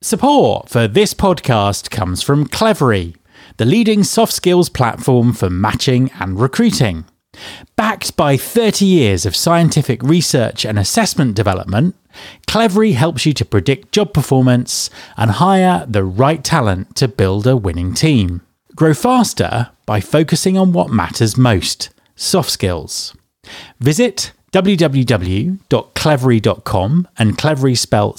Support for this podcast comes from Clevery, the leading soft skills platform for matching and recruiting. Backed by 30 years of scientific research and assessment development, Clevery helps you to predict job performance and hire the right talent to build a winning team. Grow faster by focusing on what matters most, soft skills. Visit www.clevery.com, and Clevery spelled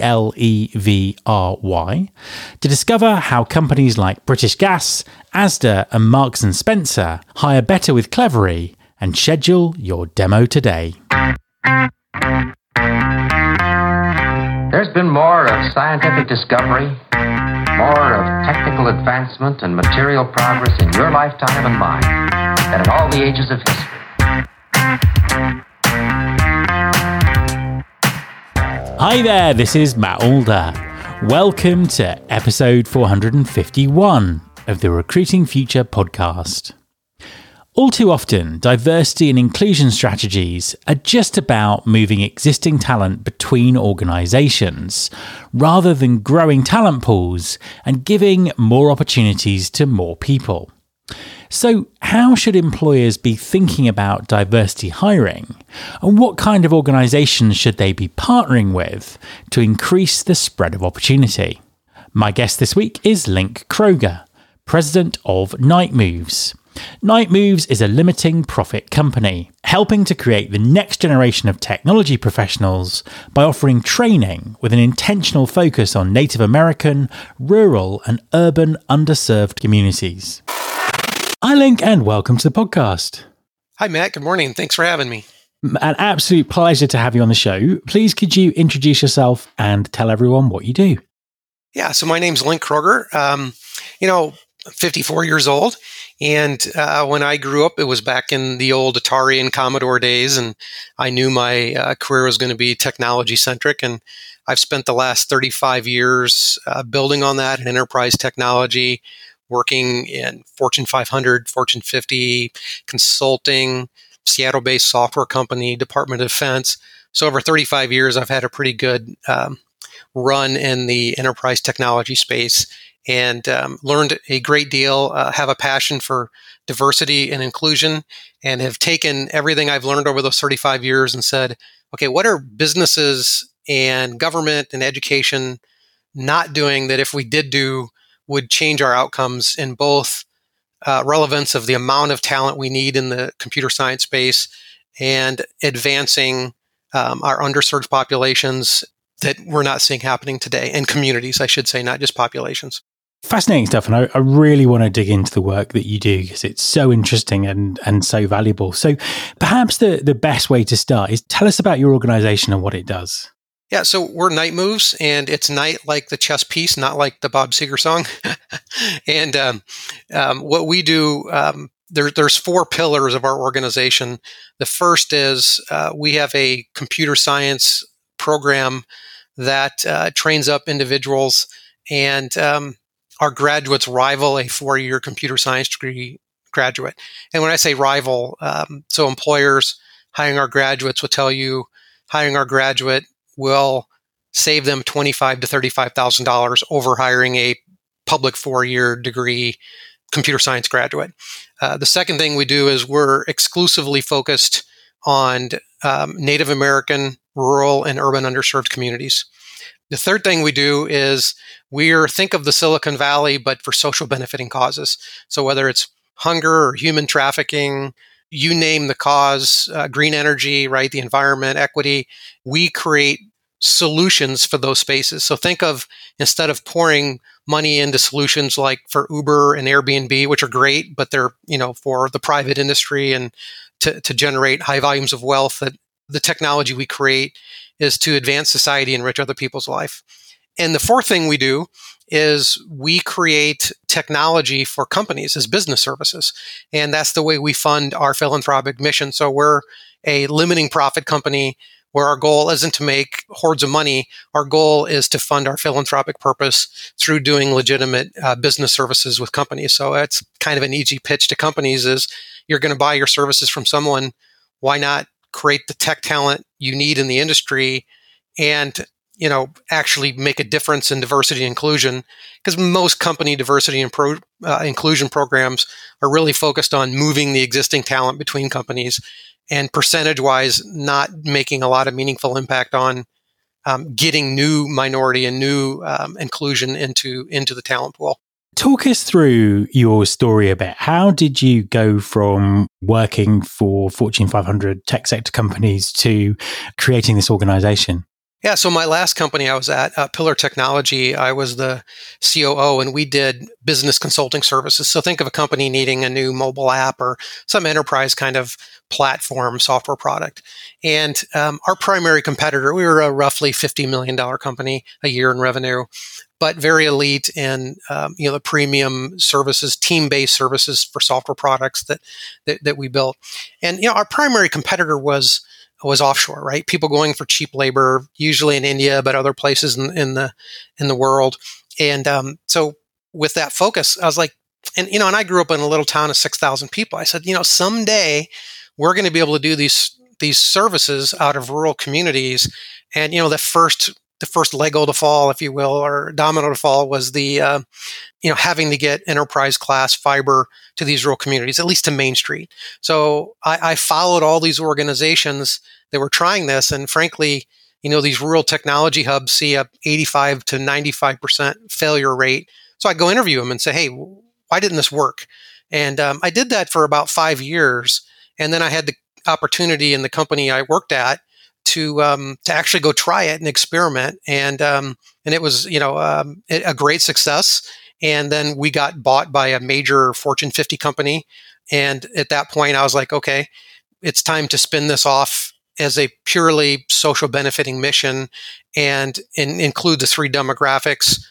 Clevry, to discover how companies like British Gas, Asda and Marks & Spencer hire better with Clevery, and schedule your demo today. There's been more of scientific discovery, more of technical advancement and material progress in your lifetime and mine than in all the ages of history. Hi there, this is Matt Alder. Welcome to episode 451 of the Recruiting Future podcast. All too often, diversity and inclusion strategies are just about moving existing talent between organisations, rather than growing talent pools and giving more opportunities to more people. So, how should employers be thinking about diversity hiring? And what kind of organisations should they be partnering with to increase the spread of opportunity? My guest this week is Link Kroger, president of Night Moves. Night Moves is a limiting profit company, helping to create the next generation of technology professionals by offering training with an intentional focus on Native American, rural and urban underserved communities. Hi Link, and welcome to the podcast. Hi Matt, good morning. Thanks for having me. An absolute pleasure to have you on the show. Please could you introduce yourself and tell everyone what you do? Yeah, so my name's Link Kroger. 54 years old. And when I grew up, it was back in the old Atari and Commodore days. And I knew my career was going to be technology centric. And I've spent the last 35 years building on that in enterprise technology, working in Fortune 500, Fortune 50, consulting, Seattle-based software company, Department of Defense. So over 35 years, I've had a pretty good run in the enterprise technology space and learned a great deal, have a passion for diversity and inclusion, and have taken everything I've learned over those 35 years and said, okay, what are businesses and government and education not doing that if we did do would change our outcomes in both relevance of the amount of talent we need in the computer science space and advancing our underserved populations that we're not seeing happening today, and communities, I should say, not just populations. Fascinating stuff. And I really want to dig into the work that you do because it's so interesting and so valuable. So perhaps the best way to start is tell us about your organization and what it does. Yeah, so we're Night Moves, and it's night like the chess piece, not like the Bob Seger song. And what we do, there's four pillars of our organization. The first is we have a computer science program that trains up individuals, and our graduates rival a 4-year computer science degree graduate. And when I say rival, so employers hiring our graduates will tell you hiring our graduate will save them $25,000 to $35,000 over hiring a public 4-year degree computer science graduate. The second thing we do is we're exclusively focused on Native American, rural, and urban underserved communities. The third thing we do is think of the Silicon Valley, but for social benefiting causes. So whether it's hunger or human trafficking, you name the cause, green energy, right? The environment, equity, we create solutions for those spaces. So think of, instead of pouring money into solutions like for Uber and Airbnb, which are great, but they're, for the private industry and to generate high volumes of wealth, that the technology we create is to advance society and enrich other people's life. And the fourth thing we do is we create technology for companies as business services. And that's the way we fund our philanthropic mission. So we're a limiting profit company where our goal isn't to make hordes of money. Our goal is to fund our philanthropic purpose through doing legitimate business services with companies. So it's kind of an easy pitch to companies is you're going to buy your services from someone. Why not create the tech talent you need in the industry and actually make a difference in diversity and inclusion, because most company diversity and inclusion programs are really focused on moving the existing talent between companies, and percentage-wise, not making a lot of meaningful impact on getting new minority and new inclusion into the talent pool. Talk us through your story a bit. How did you go from working for Fortune 500 tech sector companies to creating this organization? Yeah, so my last company I was at, Pillar Technology, I was the COO, and we did business consulting services. So think of a company needing a new mobile app or some enterprise kind of platform software product. And our primary competitor, we were a roughly $50 million company a year in revenue, but very elite in the premium services, team-based services for software products that we built. And our primary competitor was offshore, right? People going for cheap labor, usually in India, but other places in the world. And so with that focus, I was like, and I grew up in a little town of 6,000 people. I said, someday we're going to be able to do these services out of rural communities. And the first Lego to fall, if you will, or domino to fall, was the having to get enterprise class fiber to these rural communities, at least to Main Street. So I followed all these organizations that were trying this, and frankly, these rural technology hubs see a 85 to 95% failure rate. So I go interview them and say, hey, why didn't this work? And I did that for about 5 years, and then I had the opportunity in the company I worked at to actually go try it and experiment, and it was a great success. And then we got bought by a major Fortune 50 company, and at that point, I was like, okay, it's time to spin this off as a purely social benefiting mission, and include the three demographics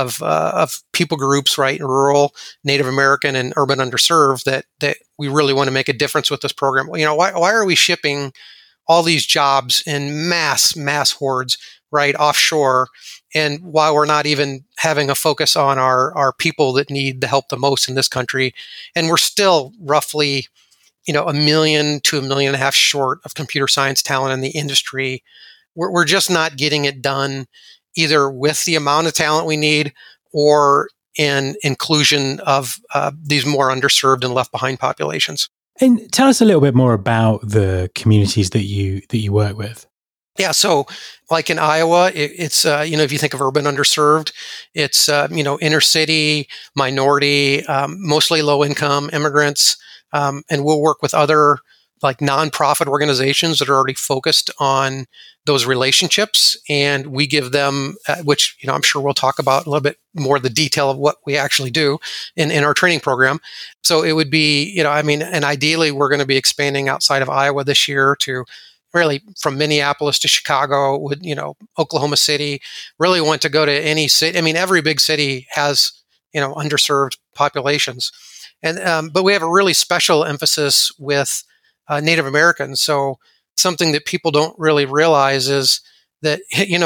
of people groups, right? Rural, Native American, and urban underserved. That we really want to make a difference with this program. Why are we shipping all these jobs in mass hordes, right, offshore, and while we're not even having a focus on our people that need the help the most in this country, and we're still roughly, 1 million to 1.5 million short of computer science talent in the industry. We're just not getting it done either with the amount of talent we need or in inclusion of these more underserved and left behind populations. And tell us a little bit more about the communities that you work with. Yeah, so like in Iowa, it's if you think of urban underserved, it's inner city, minority, mostly low income immigrants, and we'll work with other like nonprofit organizations that are already focused on those relationships, and we give them, which I'm sure we'll talk about a little bit more the detail of what we actually do in our training program. So it would be, and ideally we're going to be expanding outside of Iowa this year to really from Minneapolis to Chicago, with Oklahoma City. Really want to go to any city. Every big city has underserved populations, and but we have a really special emphasis with Native Americans. So something that people don't really realize is that,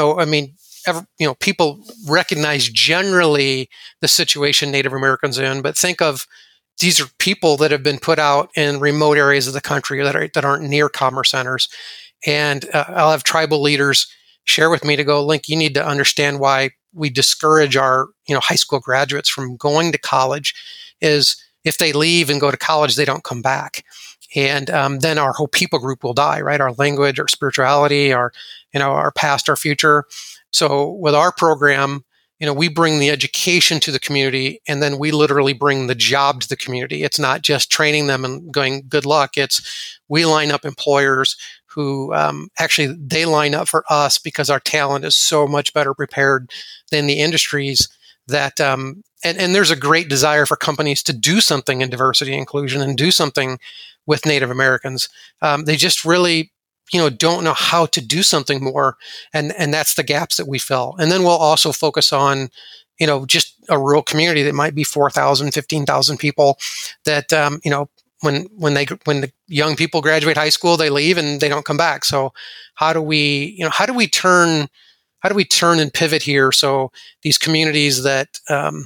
people recognize generally the situation Native Americans are in, but think of these are people that have been put out in remote areas of the country that aren't near commerce centers. And I'll have tribal leaders share with me to go, Link, you need to understand why we discourage our high school graduates from going to college is if they leave and go to college, they don't come back. And then our whole people group will die, right? Our language, our spirituality, our past, our future. So with our program, we bring the education to the community, and then we literally bring the job to the community. It's not just training them and going, good luck. It's we line up employers who actually they line up for us because our talent is so much better prepared than the industries that and there's a great desire for companies to do something in diversity and inclusion and do something with Native Americans. They just really, don't know how to do something more. And that's the gaps that we fill. And then we'll also focus on, just a rural community that might be 4,000, 15,000 people that, when the young people graduate high school, they leave and they don't come back. So how do we turn and pivot here? So these communities that,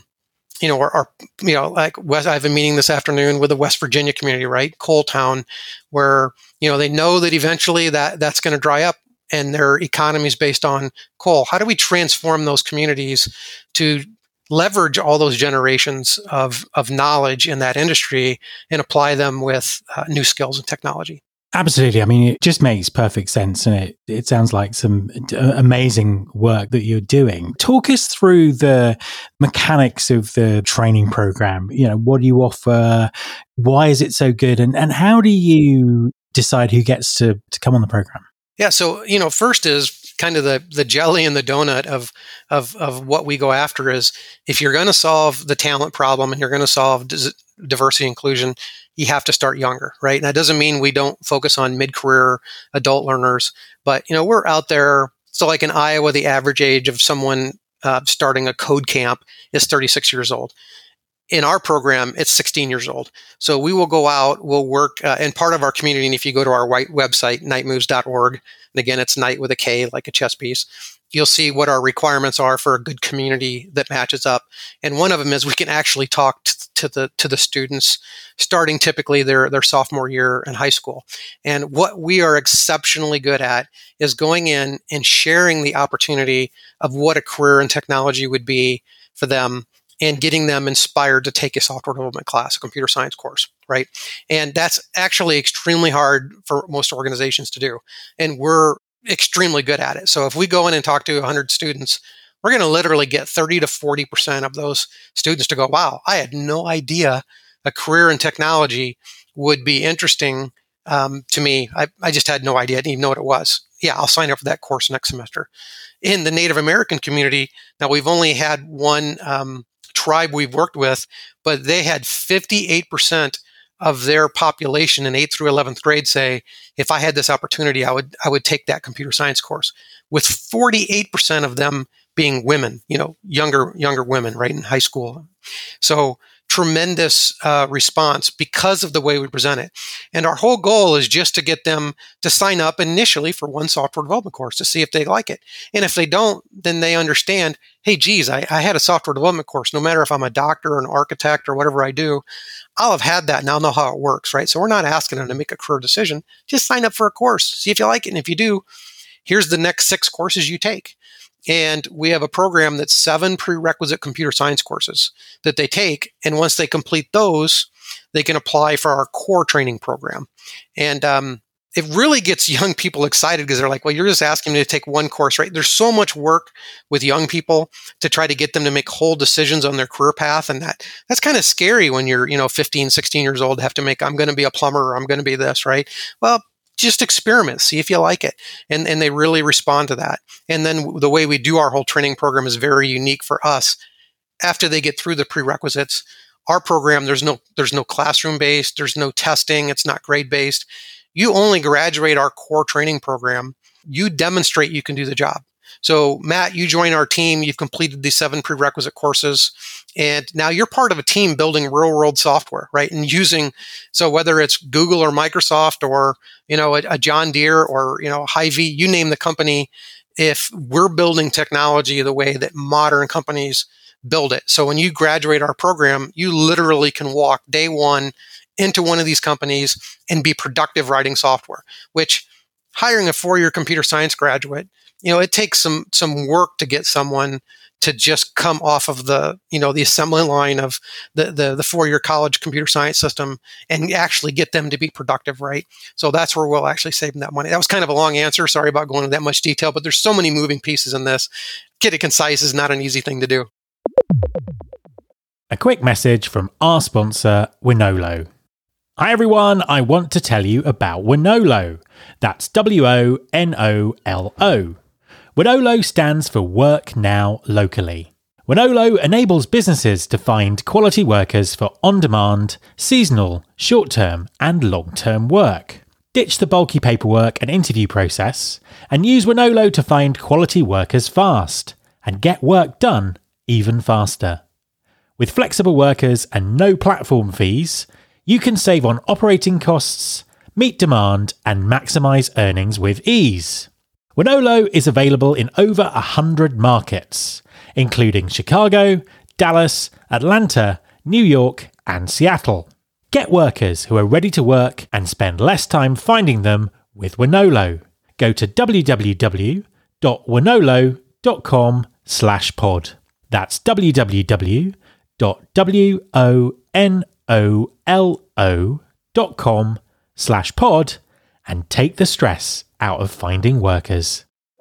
like I have a meeting this afternoon with the West Virginia community, right? Coal Town, where, they know that eventually that's going to dry up. and their economies based on coal. How do we transform those communities to leverage all those generations of knowledge in that industry and apply them with new skills and technology? Absolutely. I mean, it just makes perfect sense, and it sounds like some amazing work that you're doing. Talk us through the mechanics of the training program. What do you offer? Why is it so good? And how do you decide who gets to come on the program? Yeah. So, first is kind of the jelly and the donut of what we go after is, if you're going to solve the talent problem and you're going to solve diversity inclusion, you have to start younger, right? And that doesn't mean we don't focus on mid-career adult learners, but we're out there. So like in Iowa, the average age of someone starting a code camp is 36 years old. In our program, it's 16 years old. So we will go out, we'll work, and part of our community, and if you go to our white website, knightmoves.org, and again, it's Knight with a K, like a chess piece, you'll see what our requirements are for a good community that matches up. And one of them is we can actually talk to the students starting typically their sophomore year in high school. And what we are exceptionally good at is going in and sharing the opportunity of what a career in technology would be for them, and getting them inspired to take a software development class, a computer science course, right? And that's actually extremely hard for most organizations to do. And we're extremely good at it. So if we go in and talk to 100 students, we're going to literally get 30 to 40% of those students to go, wow, I had no idea a career in technology would be interesting to me. I just had no idea. I didn't even know what it was. Yeah, I'll sign up for that course next semester. In the Native American community, now we've only had one tribe we've worked with, but they had 58% of their population in 8th through 11th grade say, if I had this opportunity, I would take that computer science course, with 48% of them being women, younger women, right, in high school. So tremendous response because of the way we present it. And our whole goal is just to get them to sign up initially for one software development course to see if they like it. And if they don't, then they understand, hey, geez, I had a software development course. No matter if I'm a doctor or an architect or whatever I do, I'll have had that and I'll know how it works, right? So we're not asking them to make a career decision. Just sign up for a course, see if you like it. And if you do, here's the next 6 courses you take. And we have a program that's 7 prerequisite computer science courses that they take. And once they complete those, they can apply for our core training program. And it really gets young people excited because they're like, well, you're just asking me to take one course, right? There's so much work with young people to try to get them to make whole decisions on their career path. And that's kind of scary when you're, 15, 16 years old, to have to make, I'm going to be a plumber or I'm going to be this, right? Well, just experiment, see if you like it. And they really respond to that. And then the way we do our whole training program is very unique for us. After they get through the prerequisites, our program, there's no classroom based, there's no testing, it's not grade based. You only graduate our core training program. You demonstrate you can do the job. So Matt, you join our team, you've completed these 7 prerequisite courses, and now you're part of a team building real world software, right? And so whether it's Google or Microsoft or, a John Deere or, Hy-Vee, you name the company, if we're building technology the way that modern companies build it. So when you graduate our program, you literally can walk day one into one of these companies and be productive writing software, which hiring a 4-year computer science graduate, it takes some work to get someone to just come off of the assembly line of the 4-year college computer science system and actually get them to be productive, right? So that's where we'll actually save them that money. That was kind of a long answer. Sorry about going into that much detail, but there's so many moving pieces in this. Get it concise is not an easy thing to do. A quick message from our sponsor, Wonolo. Hi everyone, I want to tell you about Wonolo. That's Wonolo. Wonolo stands for Work Now Locally. Wonolo enables businesses to find quality workers for on-demand, seasonal, short-term and long-term work. Ditch the bulky paperwork and interview process and use Wonolo to find quality workers fast and get work done even faster. With flexible workers and no platform fees, you can save on operating costs, meet demand, and maximise earnings with ease. Wonolo is available in over 100 markets, including Chicago, Dallas, Atlanta, New York, and Seattle. Get workers who are ready to work and spend less time finding them with Wonolo. go to www.wonolo.com/pod. That's www.wonolo.com/pod and take the stress out of finding workers.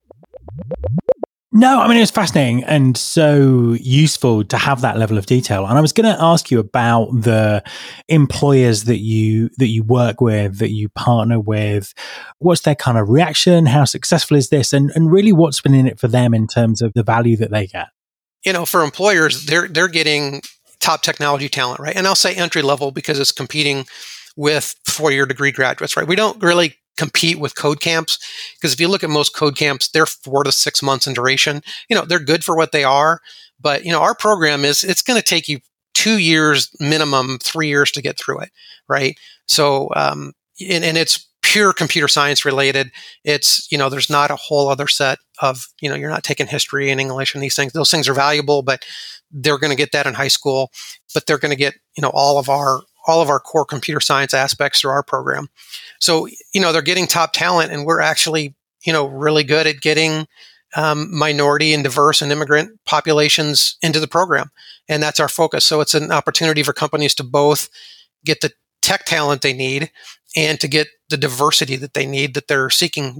No, I mean, it was fascinating and so useful to have that level of detail. And I was going to ask you about the employers that you work with, that you partner with. What's their kind of reaction? How successful is this? And really what's been in it for them in terms of the value that they get? For employers, they're getting top technology talent, right? And I'll say entry level because it's competing with 4-year degree graduates, right? We don't really compete with code camps because if you look at most code camps, they're 4 to 6 months in duration. They're good for what they are, but our program it's going to take you 2 years minimum, 3 years to get through it, right? So, and it's pure computer science related. It's there's not a whole other set of you're not taking history and English and these things. Those things are valuable, but they're going to get that in high school. But they're going to get all of our core computer science aspects through our program. So, they're getting top talent and we're actually, really good at getting minority and diverse and immigrant populations into the program. And that's our focus. So it's an opportunity for companies to both get the tech talent they need and to get the diversity that they need, that they're seeking,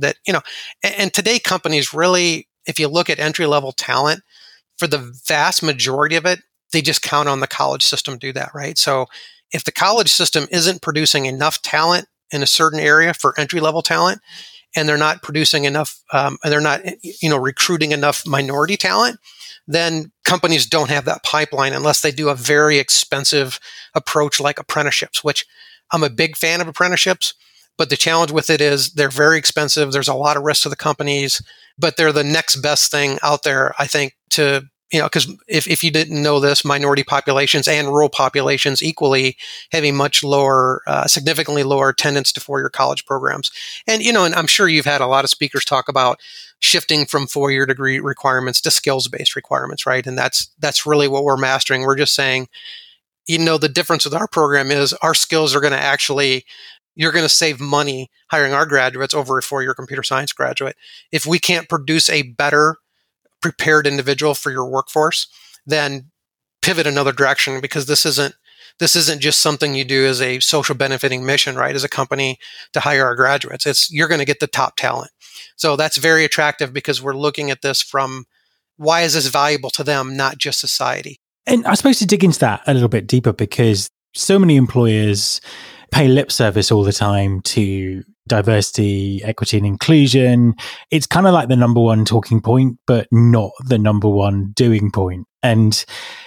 and today companies really, if you look at entry-level talent, for the vast majority of it, they just count on the college system to do that, right? So if the college system isn't producing enough talent in a certain area for entry-level talent, and they're not producing enough, and they're not, recruiting enough minority talent, then companies don't have that pipeline unless they do a very expensive approach like apprenticeships, which I'm a big fan of apprenticeships, but the challenge with it is they're very expensive. There's a lot of risk to the companies, but they're the next best thing out there, I think, to because if you didn't know this, minority populations and rural populations equally have a much lower, significantly lower attendance to 4-year college programs. And, and I'm sure you've had a lot of speakers talk about shifting from 4-year degree requirements to skills-based requirements, right? And that's really what we're mastering. We're just saying, the difference with our program is our skills are going to you're going to save money hiring our graduates over a 4-year computer science graduate. If we can't produce a better prepared individual for your workforce, then pivot another direction, because this isn't just something you do as a social benefiting mission, right? As a company to hire our graduates, you're going to get the top talent. So that's very attractive because we're looking at this from why is this valuable to them, not just society. And I suppose to dig into that a little bit deeper, because so many employers pay lip service all the time to diversity, equity, and inclusion. It's kind of like the number one talking point, but not the number one doing point. And,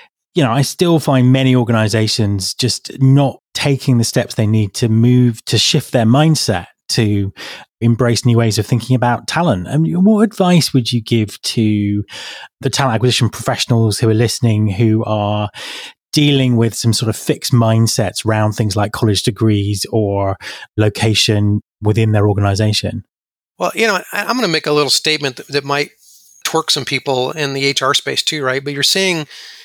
I still find many organizations just not taking the steps they need to shift their mindset to embrace new ways of thinking about talent. I mean, what advice would you give to the talent acquisition professionals who are listening, who are dealing with some sort of fixed mindsets around things like college degrees or location within their organization? Well, I'm going to make a little statement that might twerk some people in the HR space too, right? But you're seeing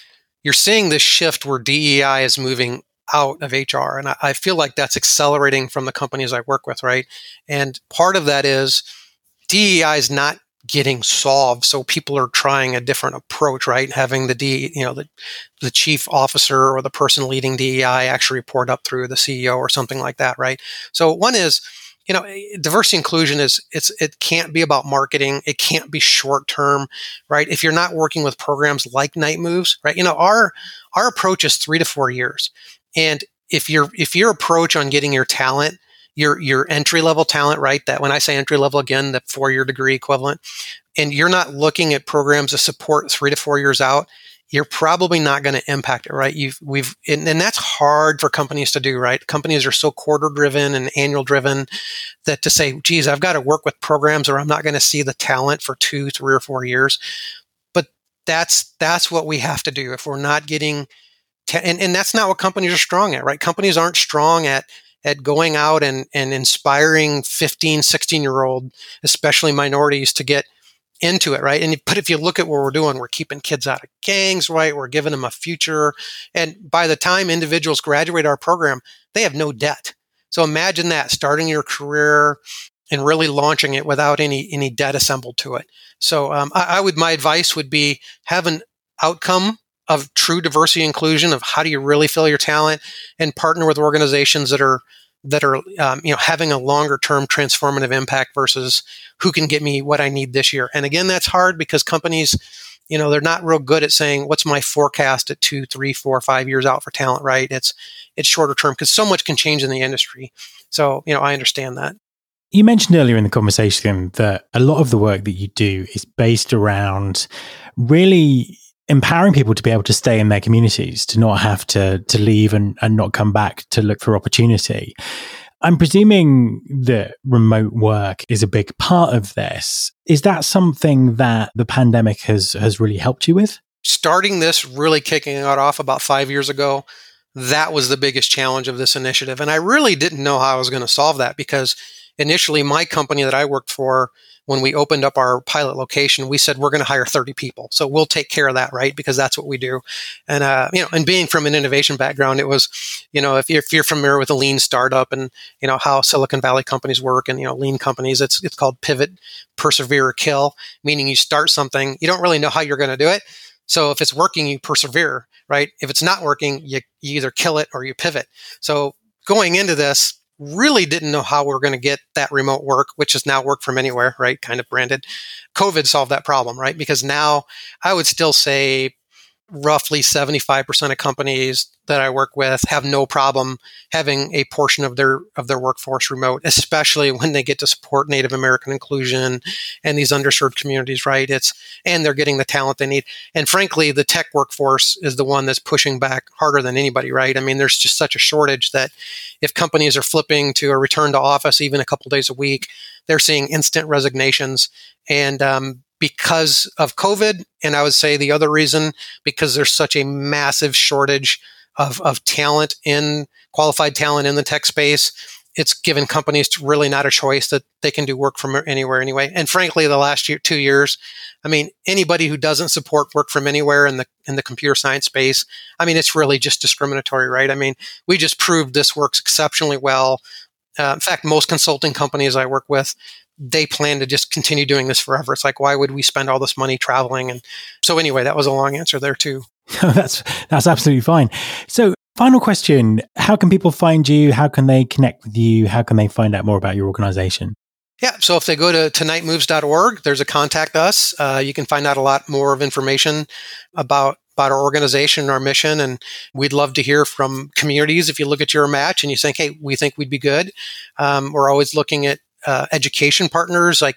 this shift where DEI is moving out of HR. And I feel like that's accelerating from the companies I work with, right? And part of that is DEI is not getting solved, so people are trying a different approach, right? Having the chief officer or the person leading DEI actually report up through the CEO or something like that, right? So one is, diversity inclusion it can't be about marketing. It can't be short term, right? If you're not working with programs like Night Moves, right? Our approach is 3 to 4 years, and if your approach on getting your talent, your entry level talent, right? That when I say entry level, again, the 4-year degree equivalent, and you're not looking at programs to support 3 to 4 years out, you're probably not going to impact it, right? And that's hard for companies to do, right? Companies are so quarter driven and annual driven that to say, geez, I've got to work with programs or I'm not going to see the talent for 2, 3, or 4 years. But that's what we have to do if we're not getting, and that's not what companies are strong at, right? Companies aren't strong at going out and inspiring 15, 16-year-old, especially minorities, to get into it, right? But if you look at what we're doing, we're keeping kids out of gangs, right? We're giving them a future. And by the time individuals graduate our program, they have no debt. So imagine that, starting your career, and really launching it without any debt assembled to it. So my advice would be have an outcome of true diversity inclusion of how do you really fill your talent, and partner with organizations that are having a longer term transformative impact versus who can get me what I need this year. And again, that's hard because companies, they're not real good at saying, what's my forecast at 2, 3, 4, 5 years out for talent, right? It's shorter term because so much can change in the industry. So, I understand that. You mentioned earlier in the conversation that a lot of the work that you do is based around really empowering people to be able to stay in their communities, to not have to leave and not come back to look for opportunity. I'm presuming that remote work is a big part of this. Is that something that the pandemic has really helped you with? Starting this, really kicking it off about 5 years ago, that was the biggest challenge of this initiative. And I really didn't know how I was going to solve that because initially my company that I worked for, when we opened up our pilot location, we said, we're going to hire 30 people. So we'll take care of that, right? Because that's what we do. And, and being from an innovation background, it was, if you're familiar with a lean startup and, how Silicon Valley companies work and, lean companies, it's called pivot, persevere, or kill, meaning you start something, you don't really know how you're going to do it. So if it's working, you persevere, right? If it's not working, you either kill it or you pivot. So going into this, really didn't know how we were going to get that remote work, which is now work from anywhere, right? Kind of branded. COVID solved that problem, right? Because now I would still say roughly 75% of companies that I work with have no problem having a portion of their workforce remote, especially when they get to support Native American inclusion and these underserved communities, right? And they're getting the talent they need. And frankly, the tech workforce is the one that's pushing back harder than anybody, right? I mean, there's just such a shortage that if companies are flipping to a return to office even a couple days a week, they're seeing instant resignations. And because of COVID, and I would say the other reason, because there's such a massive shortage of talent, qualified talent in the tech space, it's given companies really not a choice that they can do work from anywhere anyway. And frankly, the last 2 years, I mean, anybody who doesn't support work from anywhere in the computer science space, I mean, it's really just discriminatory, right? I mean, we just proved this works exceptionally well. In fact, most consulting companies I work with, they plan to just continue doing this forever. It's like, why would we spend all this money traveling? And so anyway, that was a long answer there too. That's absolutely fine. So final question, how can people find you? How can they connect with you? How can they find out more about your organization? Yeah. So if they go to tonightmoves.org, there's a contact us. You can find out a lot more of information about our organization and our mission. And we'd love to hear from communities. If you look at your match and you think, hey, we think we'd be good. We're always looking at education partners, like,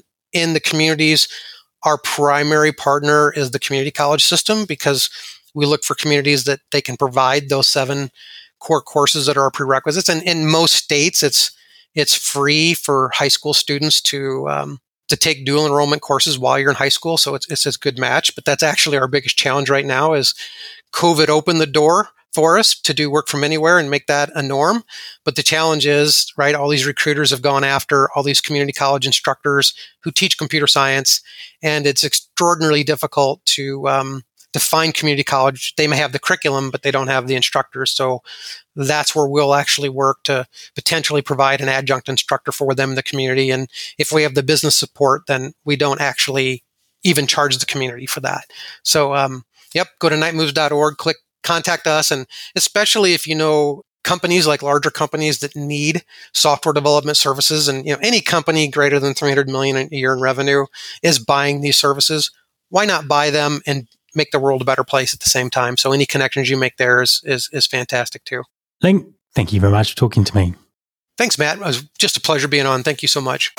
in the communities. Our primary partner is the community college system because we look for communities that they can provide those 7 core courses that are our prerequisites. And in most states, it's free for high school students to take dual enrollment courses while you're in high school. So it's a good match. But that's actually our biggest challenge right now is COVID opened the door for us to do work from anywhere and make that a norm. But the challenge is, right, all these recruiters have gone after all these community college instructors who teach computer science, and it's extraordinarily difficult to find community college. They may have the curriculum, but they don't have the instructors. So that's where we'll actually work to potentially provide an adjunct instructor for them in the community. And if we have the business support, then we don't actually even charge the community for that. So, go to nightmoves.org, click contact us. And especially if you know companies like larger companies that need software development services, and any company greater than 300 million a year in revenue is buying these services, why not buy them and make the world a better place at the same time? So any connections you make there is fantastic too. Link, thank you very much for talking to me. Thanks, Matt. It was just a pleasure being on. Thank you so much.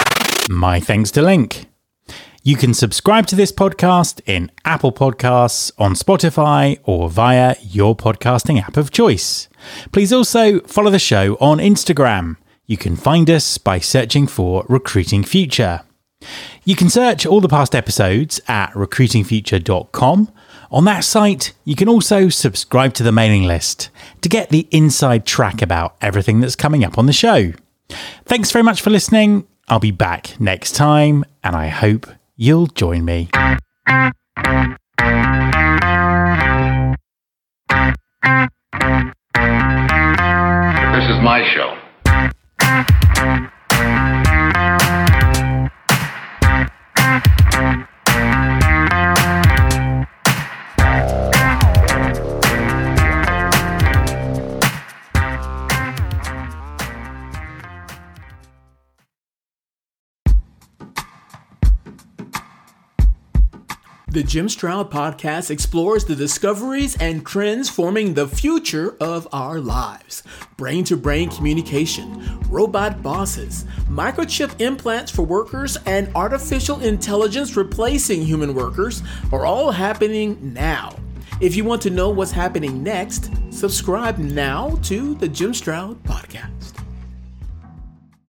My thanks to Link. You can subscribe to this podcast in Apple Podcasts, on Spotify, or via your podcasting app of choice. Please also follow the show on Instagram. You can find us by searching for Recruiting Future. You can search all the past episodes at recruitingfuture.com. On that site, you can also subscribe to the mailing list to get the inside track about everything that's coming up on the show. Thanks very much for listening. I'll be back next time, and I hope you'll join me. This is my show. The Jim Stroud Podcast explores the discoveries and trends forming the future of our lives. Brain-to-brain communication, robot bosses, microchip implants for workers, and artificial intelligence replacing human workers are all happening now. If you want to know what's happening next, subscribe now to the Jim Stroud Podcast.